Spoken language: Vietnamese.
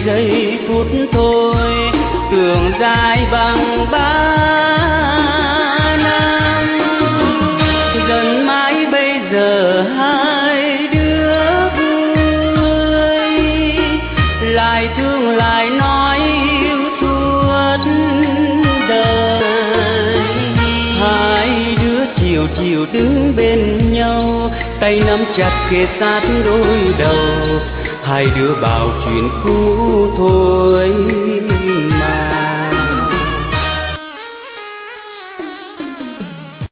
giây phút thôi, tưởng dài bằng 3 năm. Dần mãi bây giờ hai đứa vui, lại thương lại nói yêu suốt đời. Hai đứa chiều chiều đứng bên nhau, tay nắm chặt kề sát đôi đầu. Hai đứa bảo chuyện cũ thôi